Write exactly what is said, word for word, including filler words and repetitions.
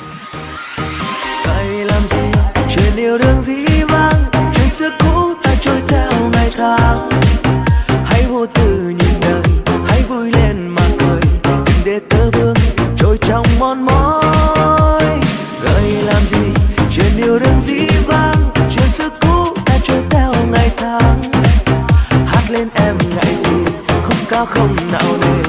Vậy làm gì chuyện yêu đương dĩ vãng, chuyện xưa cũ ta trôi theo ngày tháng. Hãy vô tư nhìn đời, hãy vui lên mà cười, đừng để tơ vương trôi trong mòn mỏi. Vậy làm gì chuyện yêu đương dĩ vãng, chuyện xưa cũ ta trôi theo ngày tháng. Hát lên em ngại gì, khúc ca không nạo nề.